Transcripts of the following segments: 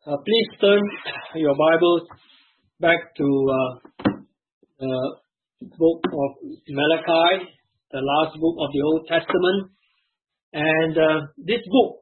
Please turn your Bibles back to the book of Malachi, the last book of the Old Testament. And this book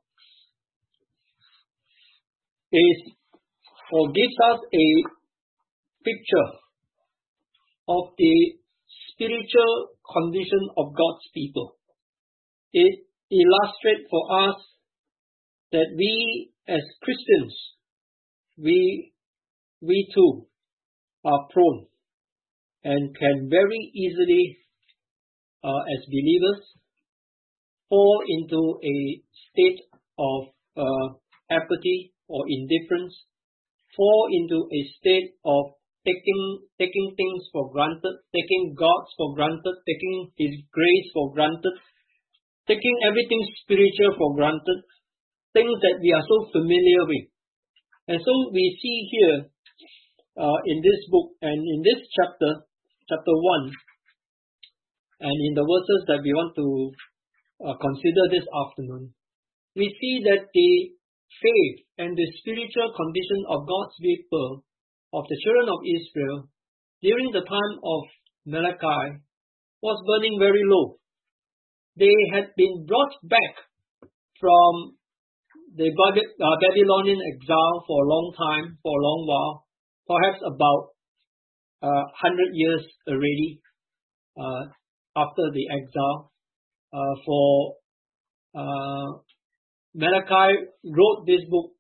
gives us a picture of the spiritual condition of God's people. It illustrates for us that we as Christians, we too are prone and can very easily, as believers, fall into a state of apathy or indifference, fall into a state of taking things for granted, taking God for granted, taking His grace for granted, taking everything spiritual for granted, things that we are so familiar with. And so we see here in this book and in this chapter 1, and in the verses that we want to consider this afternoon, we see that the faith and the spiritual condition of God's people, of the children of Israel, during the time of Malachi, was burning very low. They had been brought back from the Babylonian exile for a long time, for a long while, perhaps about 100 years already after the exile. Malachi wrote this book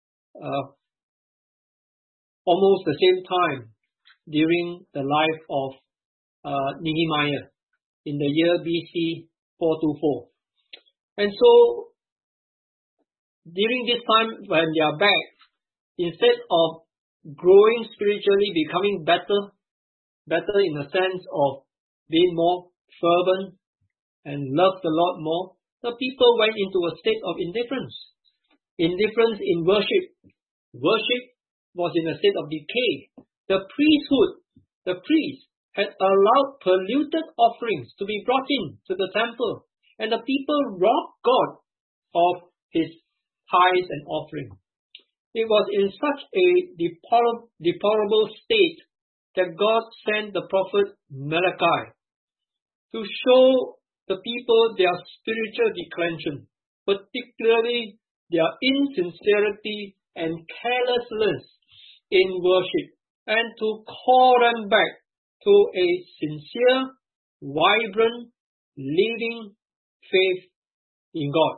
almost the same time during the life of Nehemiah in the year BC 424. And so during this time when they are back, instead of growing spiritually, becoming better in the sense of being more fervent and love the Lord more, the people went into a state of indifference. Indifference in worship. Worship was in a state of decay. The priest had allowed polluted offerings to be brought in to the temple, and the people robbed God of His tithes and offering. It was in such a deplorable state that God sent the prophet Malachi to show the people their spiritual declension, particularly their insincerity and carelessness in worship, and to call them back to a sincere, vibrant, living faith in God.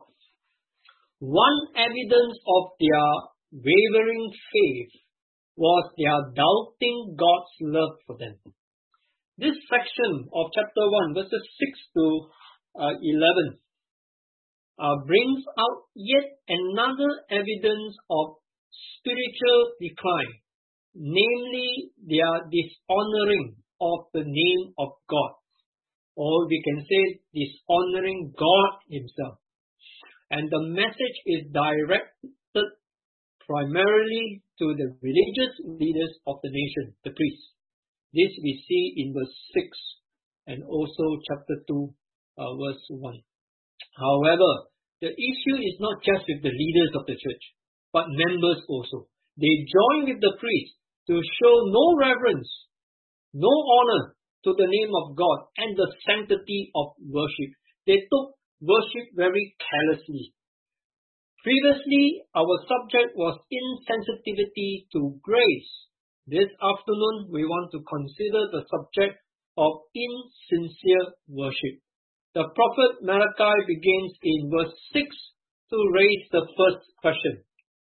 One evidence of their wavering faith was their doubting God's love for them. This section of chapter 1, verses 6 to 11, brings out yet another evidence of spiritual decline, namely their dishonoring of the name of God, or we can say dishonoring God Himself. And the message is directed primarily to the religious leaders of the nation, the priests. This we see in verse 6 and also chapter 2, verse 1. However, the issue is not just with the leaders of the church, but members also. They join with the priests to show no reverence, no honor to the name of God and the sanctity of worship. They took worship very carelessly. Previously, our subject was insensitivity to grace. This afternoon, we want to consider the subject of insincere worship. The prophet Malachi begins in verse 6 to raise the first question.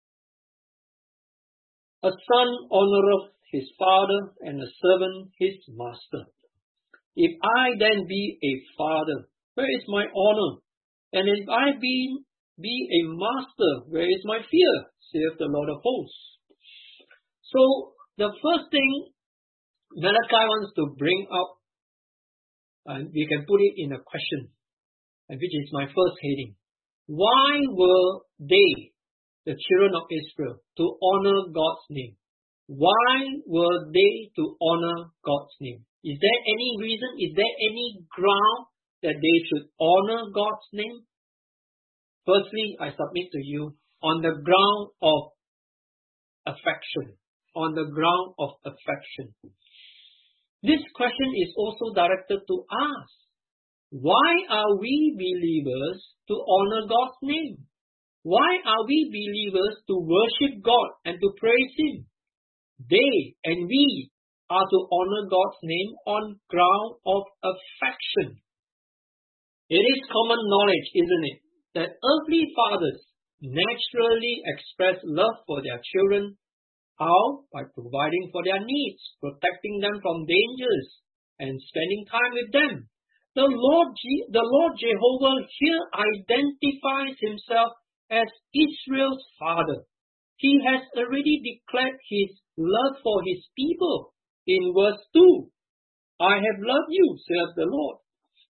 A son honoreth his father, and a servant his master. If I then be a father, where is my honor? And if I be a master, where is my fear? Saith the Lord of hosts. So, the first thing Malachi wants to bring up, and we can put it in a question, which is my first heading. Why were they, the children of Israel, to honor God's name? Why were they to honor God's name? Is there any reason, is there any ground that they should honor God's name? Firstly, I submit to you, on the ground of affection. On the ground of affection. This question is also directed to us. Why are we believers to honor God's name? Why are we believers to worship God and to praise Him? They and we are to honor God's name on ground of affection. It is common knowledge, isn't it, that earthly fathers naturally express love for their children. How? By providing for their needs, protecting them from dangers, and spending time with them. The Lord Jehovah here identifies Himself as Israel's Father. He has already declared His love for His people. In verse 2, I have loved you, saith the Lord.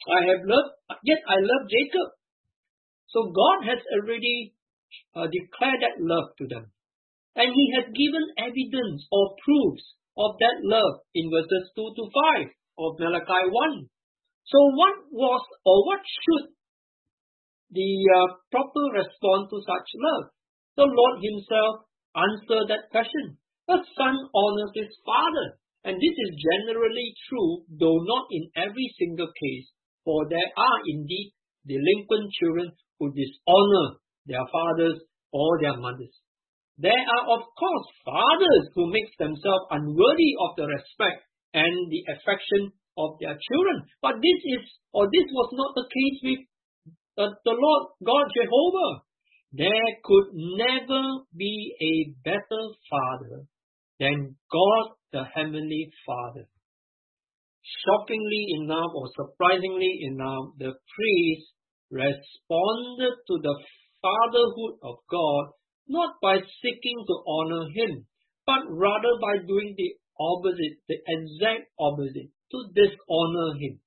Yet I love Jacob. So God has already declared that love to them. And He has given evidence or proofs of that love in verses 2 to 5 of Malachi 1. So what should the proper response to such love? The Lord Himself answered that question. A son honors his father. And this is generally true, though not in every single case, for there are indeed delinquent children who dishonor their fathers or their mothers. There are, of course, fathers who make themselves unworthy of the respect and the affection of their children. But this was not the case with the Lord God Jehovah. There could never be a better Father than God the Heavenly Father. Shockingly enough, or surprisingly enough, the priest responded to the fatherhood of God not by seeking to honor Him, but rather by doing the opposite, the exact opposite, to dishonor Him.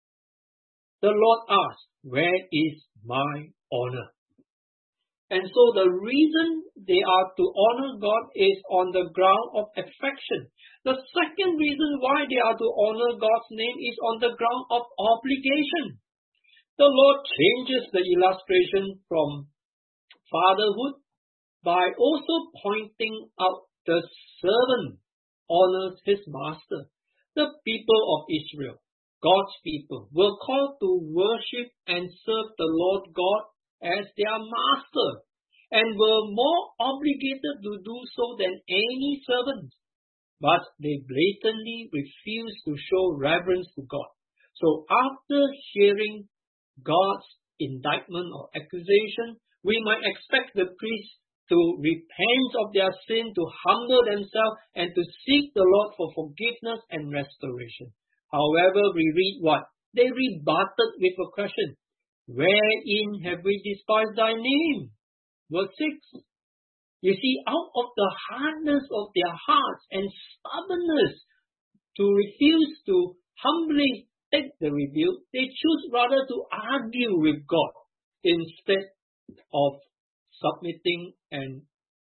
The Lord asked, where is my honor? And so the reason they are to honor God is on the ground of affection. The second reason why they are to honor God's name is on the ground of obligation. The Lord changes the illustration from fatherhood by also pointing out the servant honors his master. The people of Israel, God's people, were called to worship and serve the Lord God as their master, and were more obligated to do so than any servant. But they blatantly refused to show reverence to God. So after hearing God's indictment or accusation, we might expect the priests to repent of their sin, to humble themselves, and to seek the Lord for forgiveness and restoration. However, we read what? They rebutted with a question. Wherein have we despised thy name? Verse 6. You see, out of the hardness of their hearts and stubbornness to refuse to humbly take the rebuke, they choose rather to argue with God instead of submitting and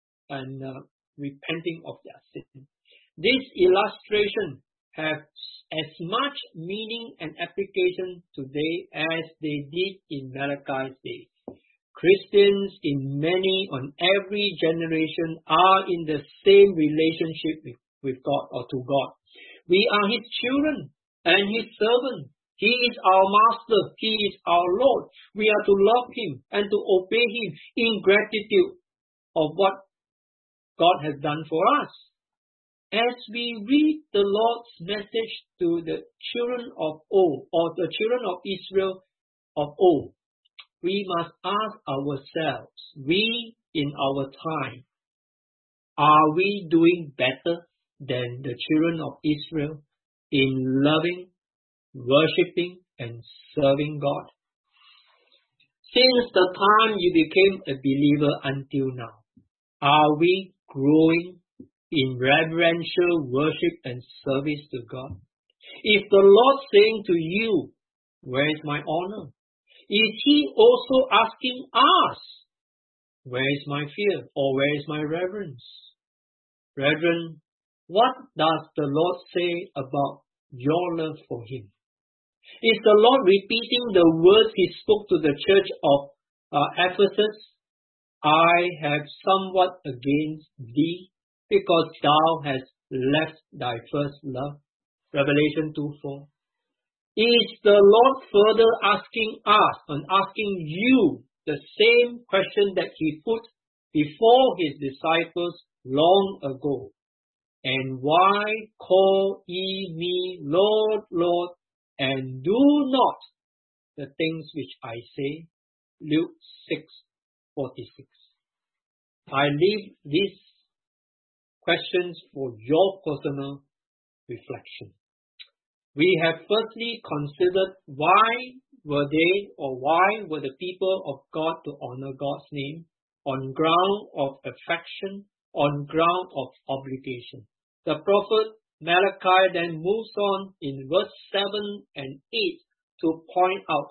repenting of their sin. This illustration has as much meaning and application today as they did in Malachi's day. Christians in many on every generation are in the same relationship with God or to God. We are His children and His servants. He is our master. He is our Lord. We are to love Him and to obey Him in gratitude of what God has done for us. As we read the Lord's message to the children of old, or the children of Israel of old, we must ask ourselves, we in our time, are we doing better than the children of Israel in loving, worshipping, and serving God? Since the time you became a believer until now, are we growing in reverential worship and service to God? Is the Lord saying to you, where is my honor? Is He also asking us, where is my fear or where is my reverence? Brethren, what does the Lord say about your love for Him? Is the Lord repeating the words He spoke to the church of Ephesus? I have somewhat against thee, because thou hast left thy first love. Revelation 2:4. Is the Lord further asking us and asking you the same question that he put before his disciples long ago? And why call ye me Lord, Lord, and do not the things which I say? Luke 6:46. I leave these questions for your personal reflection. We have firstly considered why were the people of God to honor God's name on ground of affection, on ground of obligation. The prophet Malachi then moves on in verse 7 and 8 to point out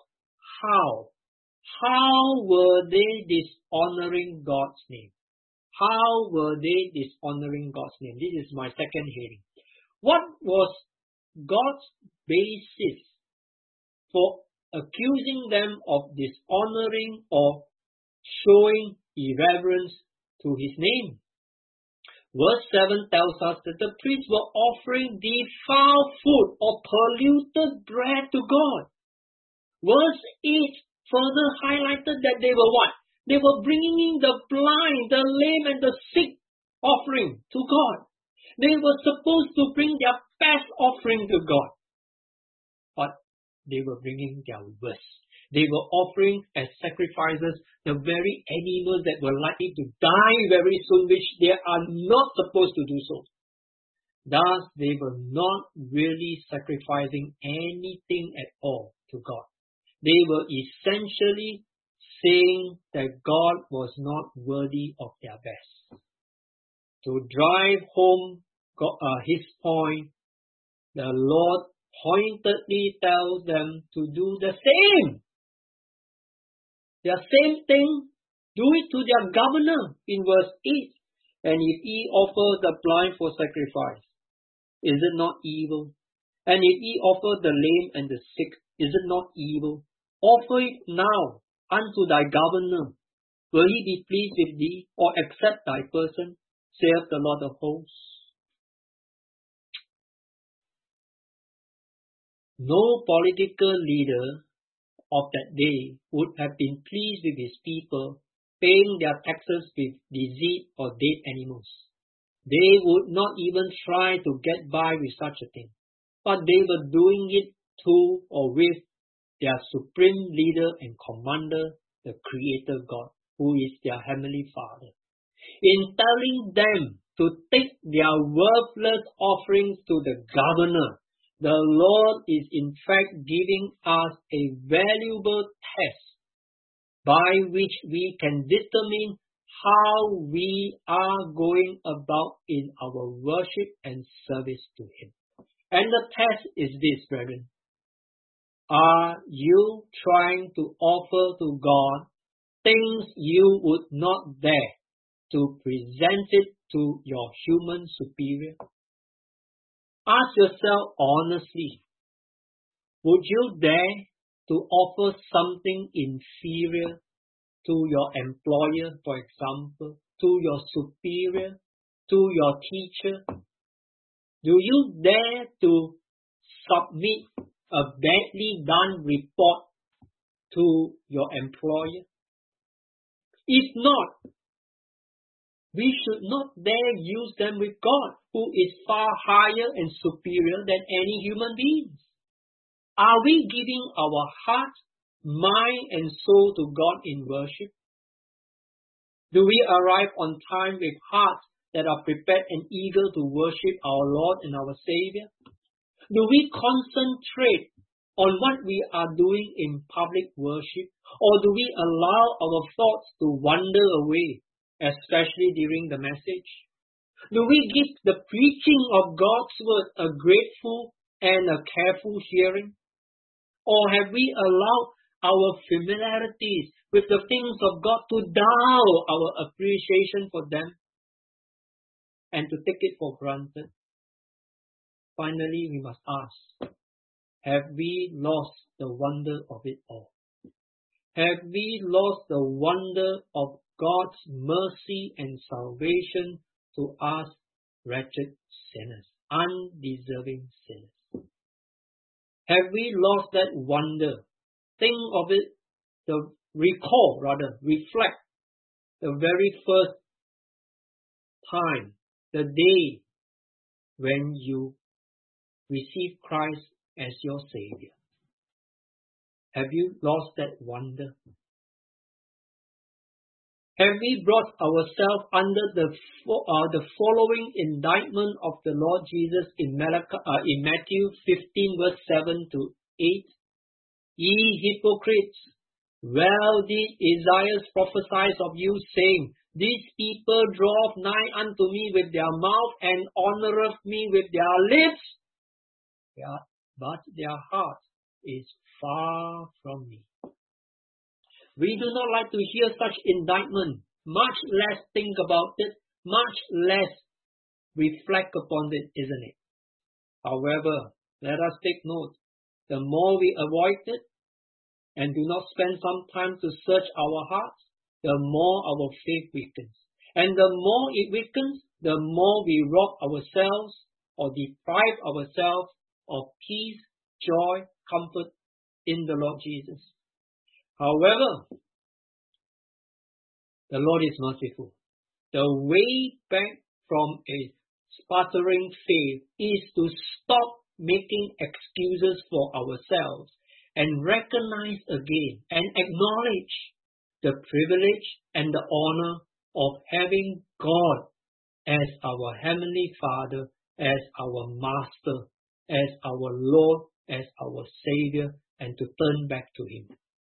how were they dishonoring God's name? How were they dishonoring God's name? This is my second heading. What was God's basis for accusing them of dishonoring or showing irreverence to his name? Verse 7 tells us that the priests were offering defiled food or polluted bread to God. Verse 8 further highlighted that they were what? They were bringing in the blind, the lame, and the sick offering to God. They were supposed to bring their best offering to God. But they were bringing their worst. They were offering as sacrifices the very animals that were likely to die very soon, which they are not supposed to do so. Thus, they were not really sacrificing anything at all to God. They were essentially saying that God was not worthy of their best. To drive home his point, the Lord pointedly tells them to do the same. The same thing, do it to their governor in verse 8. And if ye offer the blind for sacrifice, is it not evil? And if ye offer the lame and the sick, is it not evil? Offer it now unto thy governor. Will he be pleased with thee, or accept thy person, saith the Lord of hosts? No political leader of that day would have been pleased with his people paying their taxes with disease or dead animals. They would not even try to get by with such a thing, but they were doing it to or with their supreme leader and commander, the Creator God, who is their Heavenly Father. In telling them to take their worthless offerings to the governor, the Lord is in fact giving us a valuable test by which we can determine how we are going about in our worship and service to Him. And the test is this, brethren. Are you trying to offer to God things you would not dare to present it to your human superior? Ask yourself honestly, would you dare to offer something inferior to your employer, for example, to your superior, to your teacher? Do you dare to submit a badly done report to your employer? If not, we should not dare use them with God, who is far higher and superior than any human beings. Are we giving our heart, mind, and soul to God in worship? Do we arrive on time with hearts that are prepared and eager to worship our Lord and our Savior? Do we concentrate on what we are doing in public worship, or do we allow our thoughts to wander away, especially during the message? Do we give the preaching of God's word a grateful and a careful hearing? Or have we allowed our familiarities with the things of God to dull our appreciation for them and to take it for granted? Finally, we must ask, have we lost the wonder of it all? Have we lost the wonder of God's mercy and salvation to us wretched sinners, undeserving sinners. Have we lost that wonder? Think of it, reflect the very first time, the day when you received Christ as your Savior. Have you lost that wonder? Have we brought ourselves under the following indictment of the Lord Jesus in Matthew 15 verse 7 to 8? Ye hypocrites, well did Isaiah prophesy of you, saying, These people draw nigh unto me with their mouth, and honoureth me with their lips, but their heart is far from me. We do not like to hear such indictment, much less think about it, much less reflect upon it, isn't it? However, let us take note, the more we avoid it and do not spend some time to search our hearts, the more our faith weakens. And the more it weakens, the more we rob ourselves or deprive ourselves of peace, joy, comfort in the Lord Jesus. However, the Lord is merciful. The way back from a sputtering faith is to stop making excuses for ourselves and recognize again and acknowledge the privilege and the honor of having God as our Heavenly Father, as our Master, as our Lord, as our Savior, and to turn back to Him.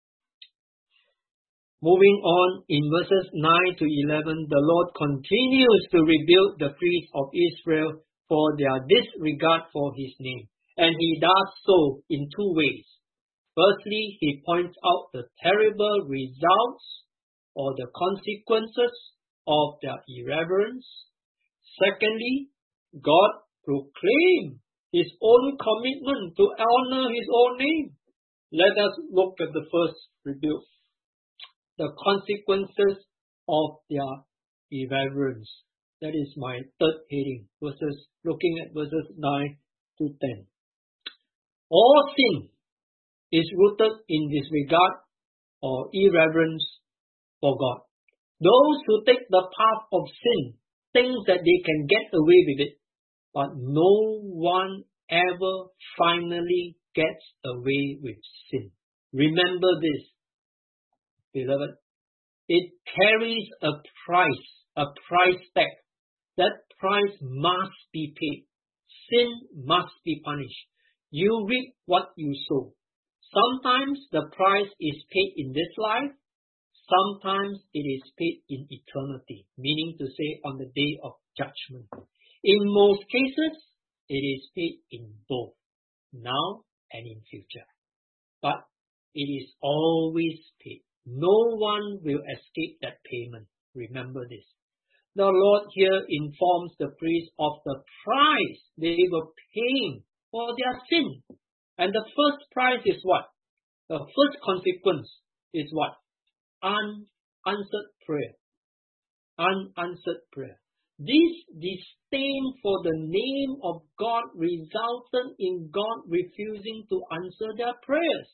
Moving on, in verses 9 to 11, the Lord continues to rebuke the priests of Israel for their disregard for His name. And He does so in two ways. Firstly, He points out the terrible results or the consequences of their irreverence. Secondly, God proclaimed His own commitment to honor His own name. Let us look at the first rebuke. The consequences of their irreverence. That is my third heading, looking at verses 9 to 10. All sin is rooted in disregard or irreverence for God. Those who take the path of sin think that they can get away with it, but no one ever finally gets away with sin. Remember this, beloved. It carries a price tag. That price must be paid. Sin must be punished. You reap what you sow. Sometimes the price is paid in this life. Sometimes it is paid in eternity, meaning to say on the day of judgment. In most cases, it is paid in both, now and in future. But it is always paid. No one will escape that payment. Remember this. The Lord here informs the priests of the price they were paying for their sin. And the first price is what? The first consequence is what? Unanswered prayer. Unanswered prayer. This disdain for the name of God resulted in God refusing to answer their prayers.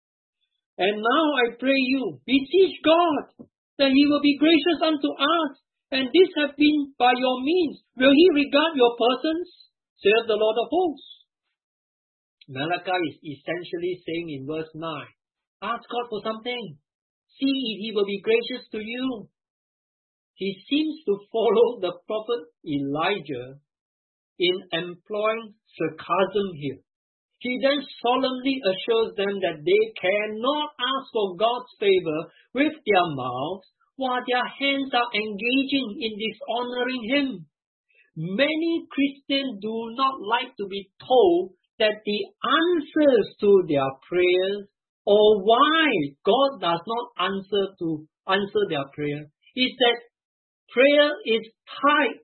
And now I pray you, beseech God that He will be gracious unto us, and this have been by your means. Will He regard your persons? Saith the Lord of hosts. Malachi is essentially saying in verse 9, ask God for something. See if He will be gracious to you. He seems to follow the prophet Elijah in employing sarcasm here. He then solemnly assures them that they cannot ask for God's favor with their mouths while their hands are engaging in dishonoring Him. Many Christians do not like to be told that the answers to their prayers or why God does not answer their prayer is that prayer is tied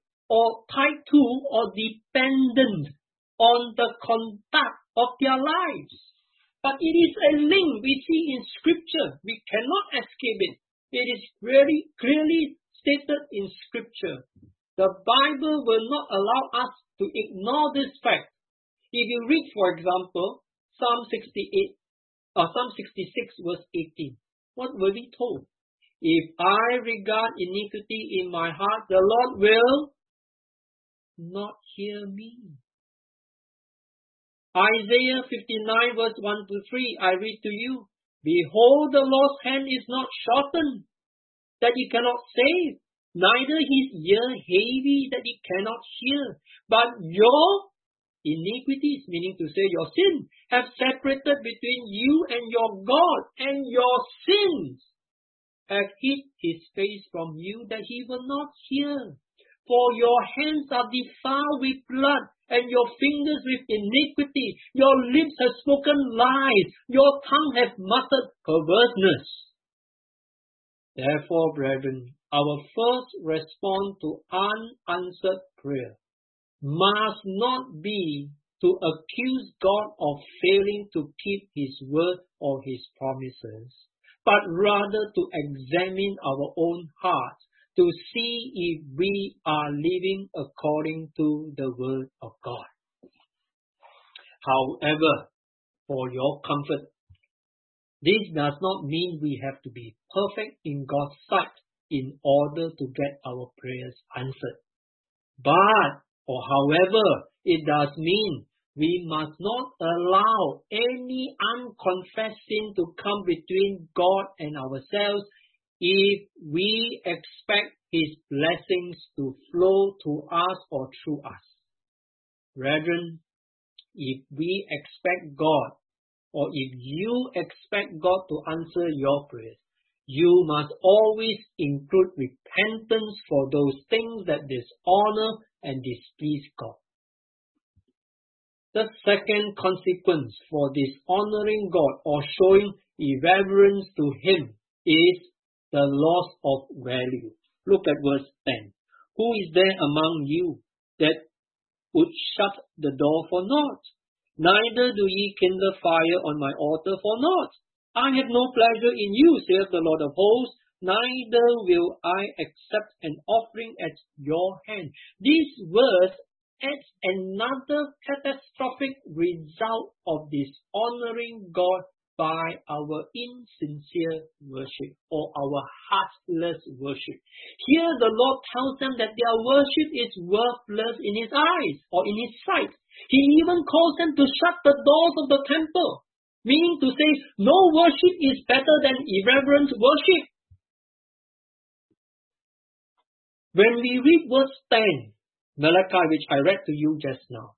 to or dependent on the conduct of their lives. But it is a link we see in Scripture. We cannot escape it. It is really clearly stated in Scripture. The Bible will not allow us to ignore this fact. If you read, for example, Psalm 68 or Psalm 66 verse 18, what will be told? If I regard iniquity in my heart, the Lord will not hear me. Isaiah 59 verse 1 to 3, I read to you, Behold, the Lord's hand is not shortened, that he cannot save, neither his ear heavy, that he cannot hear. But your iniquities, meaning to say your sin, have separated between you and your God, and your sins have hid his face from you, that he will not hear. For your hands are defiled with blood, and your fingers with iniquity. Your lips have spoken lies. Your tongue has muttered perverseness. Therefore, brethren, our first response to unanswered prayer must not be to accuse God of failing to keep his word or his promises, but rather to examine our own hearts to see if we are living according to the word of God. However, for your comfort, this does not mean we have to be perfect in God's sight in order to get our prayers answered. However, it does mean we must not allow any unconfessed sin to come between God and ourselves if we expect his blessings to flow to us or through us. Brethren, if we expect God, or if you expect God to answer your prayers, you must always include repentance for those things that dishonor and displease God. The second consequence for dishonoring God or showing irreverence to him is the loss of value. Look at verse 10. Who is there among you that would shut the door for naught? Neither do ye kindle fire on my altar for naught. I have no pleasure in you, saith the Lord of hosts, neither will I accept an offering at your hand. This verse adds another catastrophic result of dishonoring God by our insincere worship or our heartless worship. Here the Lord tells them that their worship is worthless in his eyes or in his sight. He even calls them to shut the doors of the temple, meaning to say no worship is better than irreverent worship. When we read verse 10, Malachi, which I read to you just now,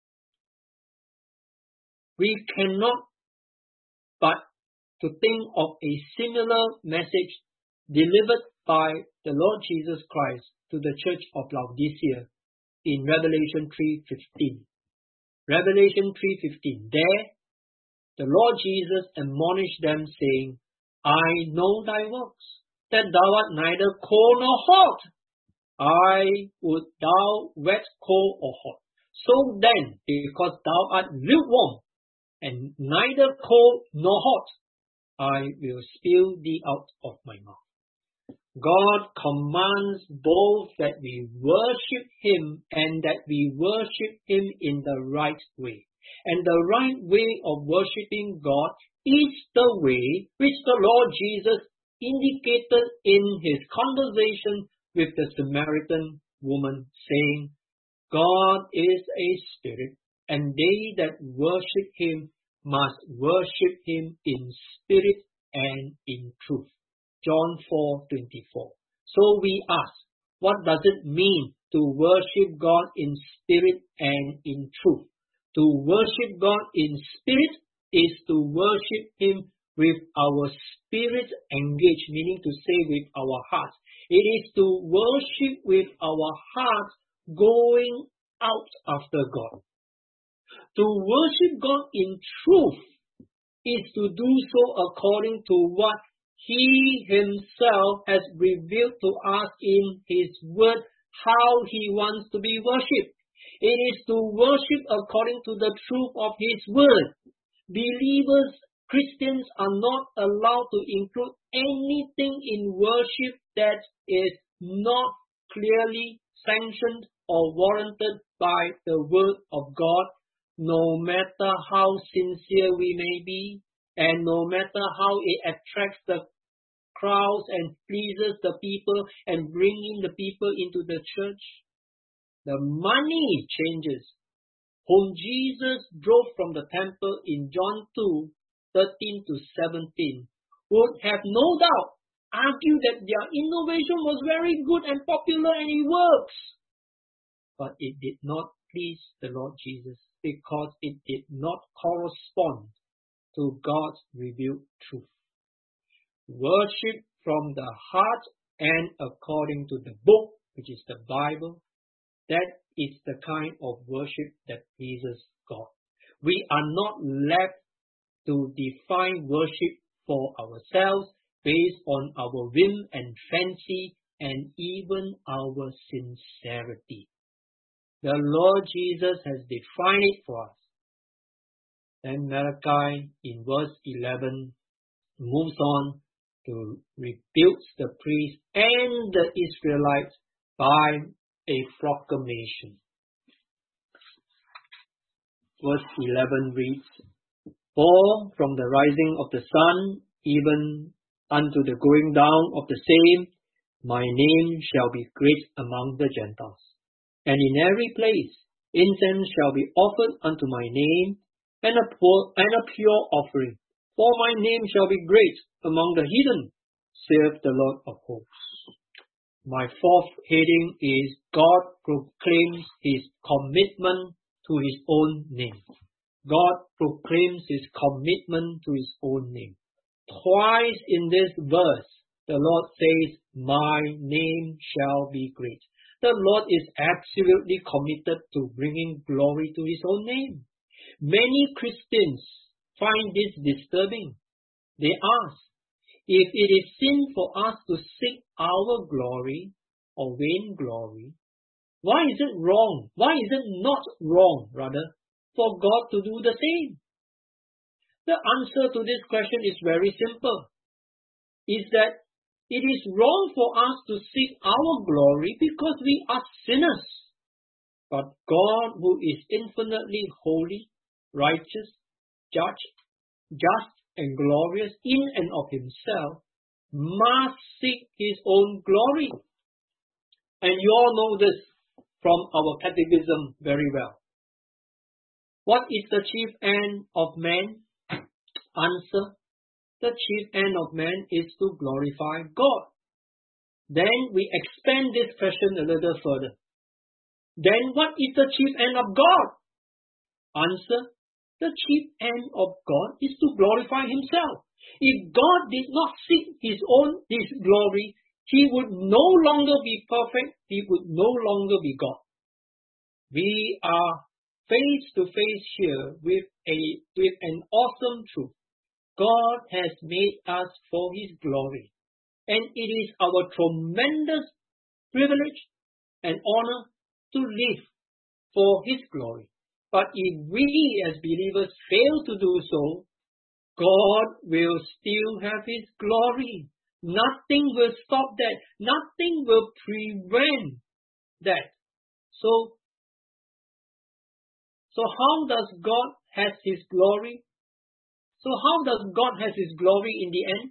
we cannot but to think of a similar message delivered by the Lord Jesus Christ to the church of Laodicea in Revelation 3:15. Revelation 3:15. There, the Lord Jesus admonished them, saying, I know thy works, that thou art neither cold nor hot. I would thou wert cold or hot. So then, because thou art lukewarm, and neither cold nor hot, I will spew thee out of my mouth. God commands both that we worship him and that we worship him in the right way. And the right way of worshiping God is the way which the Lord Jesus indicated in his conversation with the Samaritan woman, saying, God is a spirit, and they that worship him must worship him in spirit and in truth. John 4:24. So we ask, what does it mean to worship God in spirit and in truth? To worship God in spirit is to worship him with our spirit engaged, meaning to say with our hearts. It is to worship with our hearts going out after God. To worship God in truth is to do so according to what he himself has revealed to us in his word, how he wants to be worshipped. It is to worship according to the truth of his word. Believers, Christians are not allowed to include anything in worship that is not clearly sanctioned or warranted by the word of God, no matter how sincere we may be, and no matter how it attracts the crowds and pleases the people and bringing the people into the church. The money changers whom Jesus drove from the temple in John 2:13 to 17 would have no doubt argued that their innovation was very good and popular and it works. But it did not please the Lord Jesus because it did not correspond to God's revealed truth. Worship from the heart and according to the book, which is the Bible, that is the kind of worship that pleases God. We are not left to define worship for ourselves based on our whim and fancy and even our sincerity. The Lord Jesus has defined it for us. Then Malachi in verse 11 moves on to rebuke the priests and the Israelites by a proclamation. Verse 11 reads, For from the rising of the sun even unto the going down of the same, my name shall be great among the Gentiles. And in every place incense shall be offered unto my name, and a pure offering. For my name shall be great among the heathen, saith the Lord of hosts. My fourth heading is God proclaims His commitment to His own name. God proclaims His commitment to His own name. Twice in this verse, the Lord says, my name shall be great. The Lord is absolutely committed to bringing glory to His own name. Many Christians find this disturbing. They ask, if it is sin for us to seek our glory or vain glory, why is it wrong? Why is it not wrong, rather, for God to do the same? The answer to this question is very simple. Is that it is wrong for us to seek our glory because we are sinners. But God, who is infinitely holy, righteous, just and glorious in and of Himself, must seek His own glory. And you all know this from our catechism very well. What is the chief end of man? Answer. The chief end of man is to glorify God. Then we expand this question a little further. Then what is the chief end of God? Answer. The chief end of God is to glorify Himself. If God did not seek His glory, He would no longer be perfect. He would no longer be God. We are face to face here with an awesome truth. God has made us for His glory, and it is our tremendous privilege and honor to live for His glory. But if we as believers fail to do so, God will still have His glory. Nothing will stop that. Nothing will prevent that. So how does God have His glory? So how does God have His glory in the end?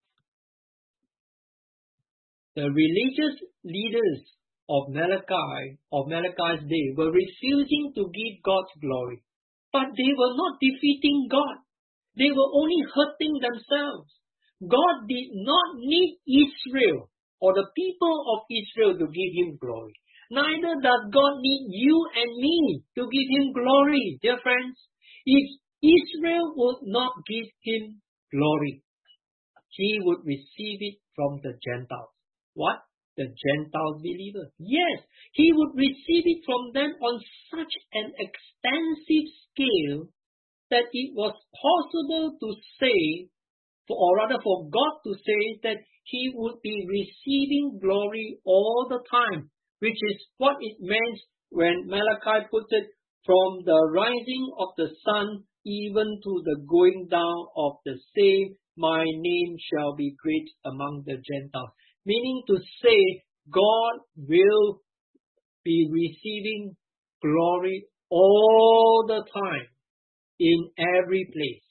The religious leaders of Malachi's day, were refusing to give God's glory. But they were not defeating God. They were only hurting themselves. God did not need Israel or the people of Israel to give Him glory. Neither does God need you and me to give Him glory, dear friends. If Israel would not give Him glory, He would receive it from the Gentiles. What? The Gentile believers. Yes, He would receive it from them on such an extensive scale that it was possible to say, or rather for God to say, that He would be receiving glory all the time, which is what it meant when Malachi put it, from the rising of the sun even to the going down of the same, my name shall be great among the Gentiles. Meaning to say, God will be receiving glory all the time, in every place.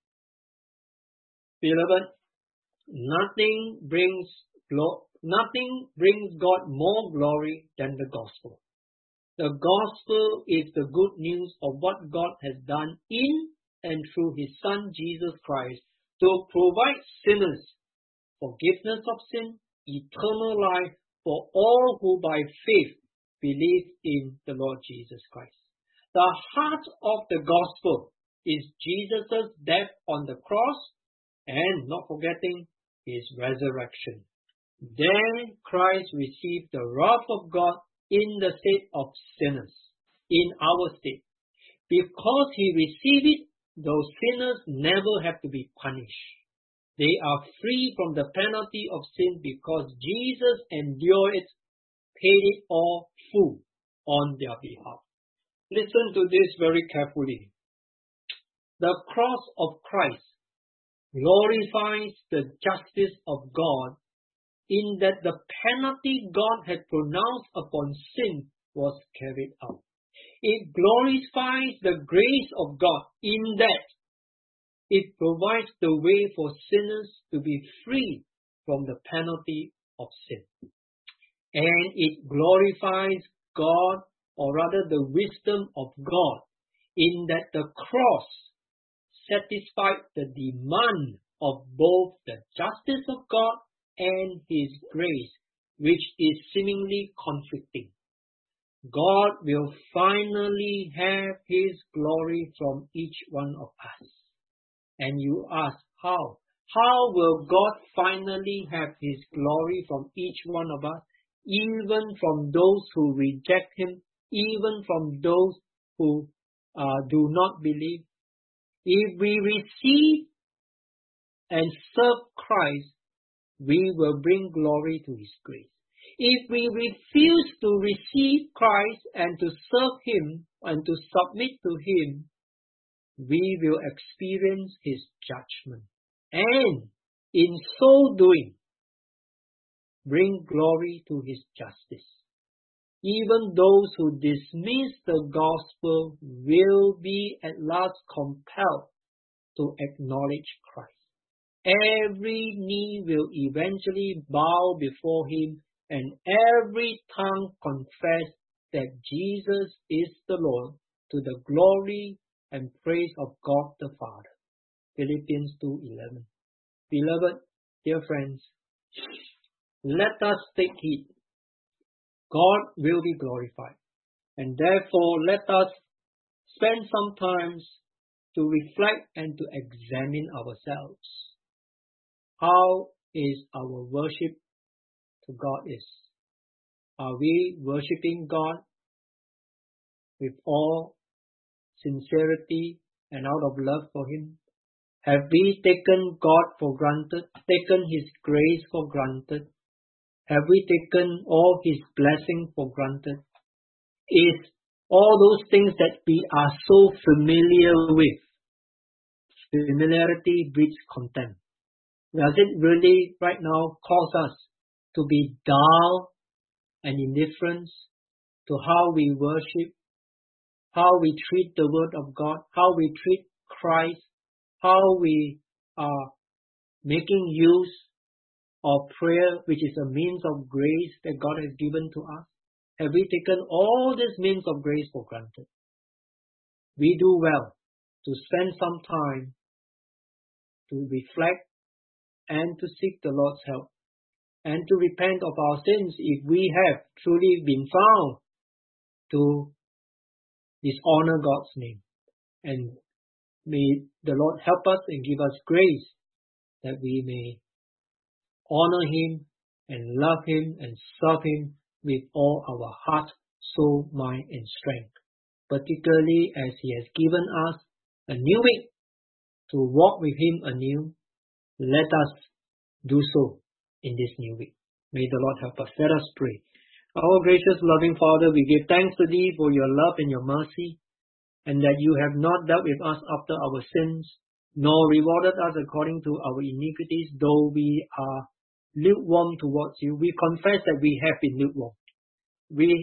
Beloved, nothing brings God more glory than the gospel. The gospel is the good news of what God has done in and through His Son Jesus Christ to provide sinners forgiveness of sin, eternal life for all who by faith believe in the Lord Jesus Christ. The heart of the gospel is Jesus' death on the cross and, not forgetting, His resurrection. Then Christ received the wrath of God in the state of sinners, in our state. Because He received it, those sinners never have to be punished. They are free from the penalty of sin because Jesus endured it, paid it all full on their behalf. Listen to this very carefully. The cross of Christ glorifies the justice of God in that the penalty God had pronounced upon sin was carried out. It glorifies the grace of God in that it provides the way for sinners to be free from the penalty of sin. And it glorifies God, or rather the wisdom of God, in that the cross satisfied the demand of both the justice of God and His grace, which is seemingly conflicting. God will finally have His glory from each one of us. And you ask, how? How will God finally have His glory from each one of us, even from those who reject Him, even from those who do not believe? If we receive and serve Christ, we will bring glory to His grace. If we refuse to receive Christ and to serve Him and to submit to Him, we will experience His judgment. And in so doing, bring glory to His justice. Even those who dismiss the gospel will be at last compelled to acknowledge Christ. Every knee will eventually bow before Him, and every tongue confess that Jesus is the Lord, to the glory and praise of God the Father. Philippians 2:11. Beloved, dear friends, let us take heed. God will be glorified, and therefore let us spend some time to reflect and to examine ourselves. How is our worship to God is? Are we worshiping God with all sincerity and out of love for Him? Have we taken God for granted, taken His grace for granted? Have we taken all His blessing for granted? Is all those things that we are so familiar with, familiarity breeds contempt. Does it really right now cause us to be dull and indifferent to how we worship, how we treat the Word of God, how we treat Christ, how we are making use of prayer, which is a means of grace that God has given to us? Have we taken all these means of grace for granted? We do well to spend some time to reflect and to seek the Lord's help and to repent of our sins if we have truly been found to dishonor God's name. And may the Lord help us and give us grace that we may honor Him and love Him and serve Him with all our heart, soul, mind, and strength. Particularly as He has given us a new week to walk with Him anew, let us do so in this new week. May the Lord help us. Let us pray. Our gracious, loving Father, we give thanks to Thee for Your love and Your mercy, and that You have not dealt with us after our sins, nor rewarded us according to our iniquities, though we are lukewarm towards You. We confess that we have been lukewarm. We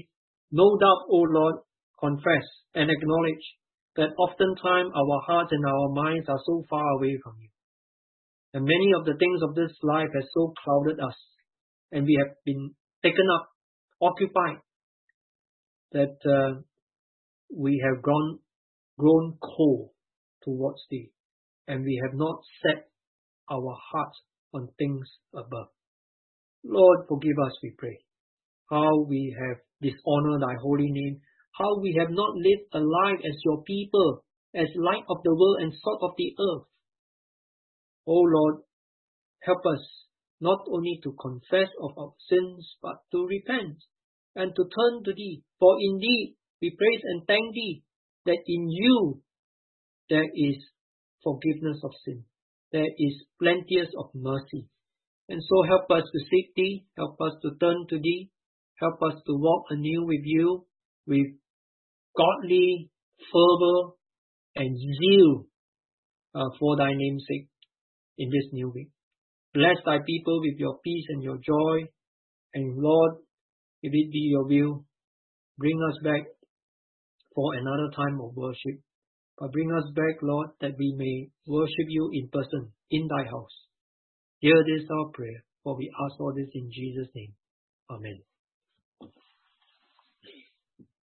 No doubt, O Lord, confess and acknowledge that oftentimes our hearts and our minds are so far away from you. And many of the things of this life have so clouded us, and we have been taken up, occupied, that we have grown cold towards thee, and we have not set our hearts on things above. Lord, forgive us, we pray, how we have dishonored thy holy name, how we have not lived a life as your people, as light of the world and salt of the earth. O Lord, help us not only to confess of our sins, but to repent and to turn to thee. For indeed, we praise and thank thee that in you there is forgiveness of sin. There is plenteous of mercy. And so help us to seek thee, help us to turn to thee, help us to walk anew with you, with godly fervor and zeal for thy name's sake in this new week. Bless thy people with your peace and your joy. And Lord, if it be your will, bring us back for another time of worship. But bring us back, Lord, that we may worship you in person, in thy house. Hear this our prayer, for we ask all this in Jesus' name. Amen.